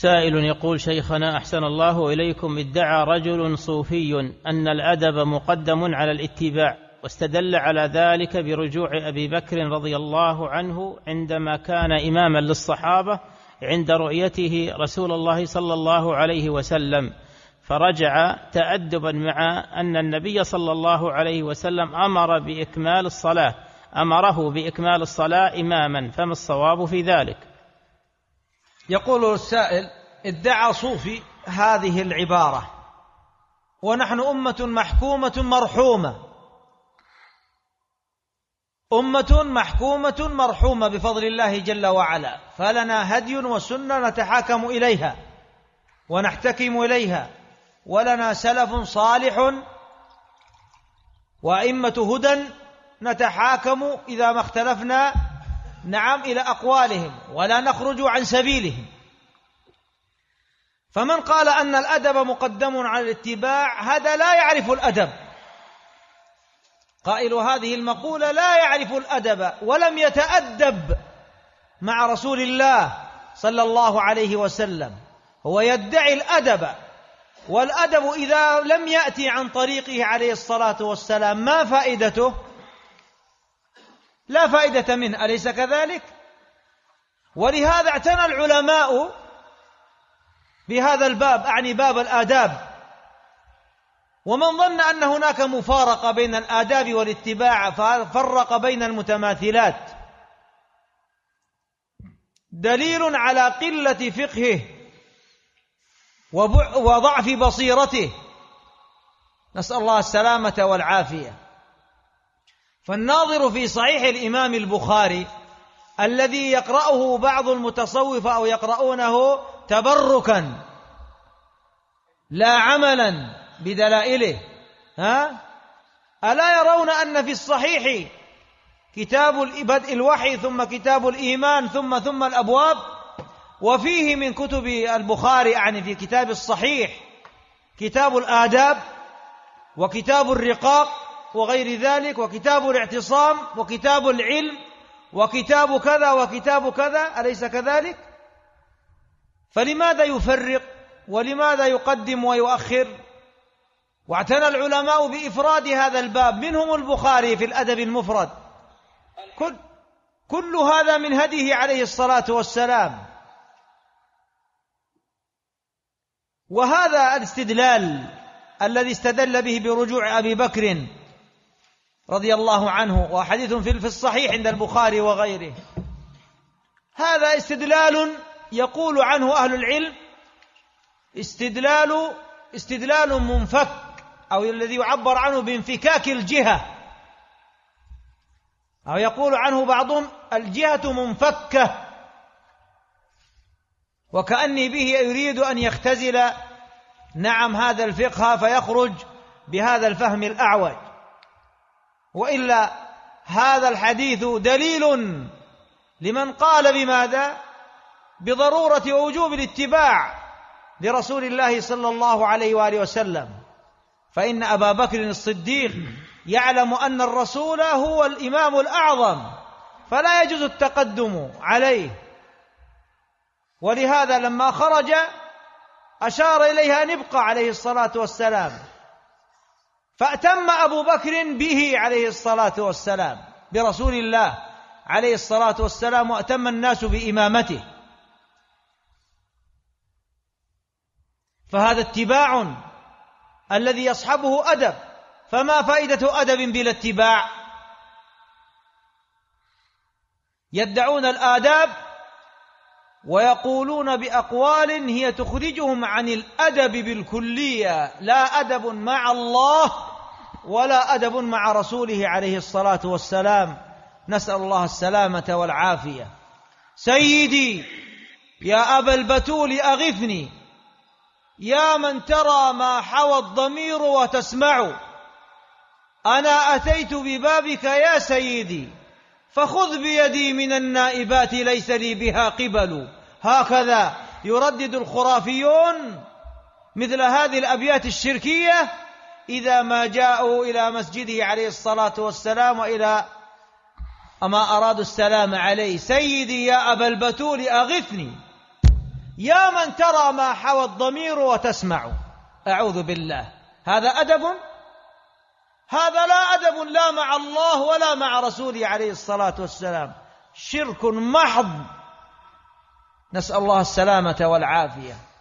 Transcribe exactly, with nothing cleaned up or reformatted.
سائل يقول: شيخنا أحسن الله إليكم، ادعى رجل صوفي أن الأدب مقدم على الاتباع، واستدل على ذلك برجوع أبي بكر رضي الله عنه عندما كان إماما للصحابة عند رؤيته رسول الله صلى الله عليه وسلم، فرجع تأدبا مع أن النبي صلى الله عليه وسلم أمر بإكمال الصلاة أمره بإكمال الصلاة إماما، فما الصواب في ذلك؟ يقول السائل: ادعى صوفي هذه العبارة ونحن أمة محكومة مرحومة، أمة محكومة مرحومة بفضل الله جل وعلا، فلنا هدي وسنة نتحاكم إليها ونحتكم إليها، ولنا سلف صالح وأئمة هدى نتحاكم إذا ما اختلفنا نعم إلى أقوالهم ولا نخرج عن سبيلهم. فمن قال أن الأدب مقدم على الاتباع هذا لا يعرف الأدب، قائل هذه المقولة لا يعرف الأدب ولم يتأدب مع رسول الله صلى الله عليه وسلم، هو يدعي الأدب، والأدب إذا لم يأتي عن طريقه عليه الصلاة والسلام ما فائدته؟ لا فائدة منه، أليس كذلك؟ ولهذا اعتنى العلماء بهذا الباب، أعني باب الآداب، ومن ظن أن هناك مفارقة بين الآداب والاتباع فرق بين المتماثلات، دليل على قلة فقهه وضعف بصيرته، نسأل الله السلامة والعافية. فالناظر في صحيح الإمام البخاري الذي يقرأه بعض المتصوفة أو يقرؤونه تبركا لا عملا بدلائله، ها؟ ألا يرون أن في الصحيح كتاب بدء الوحي ثم كتاب الإيمان ثم ثم الأبواب، وفيه من كتب البخاري يعني في كتاب الصحيح كتاب الآداب وكتاب الرقاق وغير ذلك وكتاب الاعتصام وكتاب العلم وكتاب كذا وكتاب كذا، أليس كذلك؟ فلماذا يفرق ولماذا يقدم ويؤخر؟ واعتنى العلماء بإفراد هذا الباب، منهم البخاري في الأدب المفرد، كل, كل هذا من هديه عليه الصلاة والسلام. وهذا الاستدلال الذي استدل به برجوع أبي بكر رضي الله عنه، وحديث في الصحيح عند البخاري وغيره، هذا استدلال يقول عنه أهل العلم استدلال استدلال منفك، أو الذي يعبر عنه بانفكاك الجهة، أو يقول عنه بعضهم الجهة منفكة، وكأني به يريد أن يختزل نعم هذا الفقه فيخرج بهذا الفهم الأعوج. وإلا هذا الحديث دليل لمن قال بماذا؟ بضرورة ووجوب الاتباع لرسول الله صلى الله عليه وآله وسلم، فإن أبا بكر الصديق يعلم أن الرسول هو الإمام الأعظم فلا يجوز التقدم عليه، ولهذا لما خرج أشار إليها أن يبقى عليه الصلاة والسلام، فأتم أبو بكر به عليه الصلاة والسلام برسول الله عليه الصلاة والسلام، وأتم الناس بإمامته. فهذا اتباع الذي يصحبه أدب، فما فائدة أدب بلا اتباع؟ يدعون الآداب ويقولون بأقوال هي تخرجهم عن الأدب بالكلية، لا أدب مع الله ولا أدب مع رسوله عليه الصلاة والسلام، نسأل الله السلامة والعافية. سيدي يا أبا البتول أغثني، يا من ترى ما حوى الضمير وتسمع، أنا أتيت ببابك يا سيدي، فخذ بيدي من النائبات ليس لي بها قبل. هكذا يردد الخرافيون مثل هذه الأبيات الشركية إذا ما جاءوا إلى مسجده عليه الصلاة والسلام وإلى ما أرادوا السلام عليه. سيدي يا أبا البتول أغثني، يا من ترى ما حوى الضمير وتسمع. أعوذ بالله، هذا أدب؟ هذا لا أدب لا مع الله ولا مع رسوله عليه الصلاة والسلام، شرك محض، نسأل الله السلامة والعافية.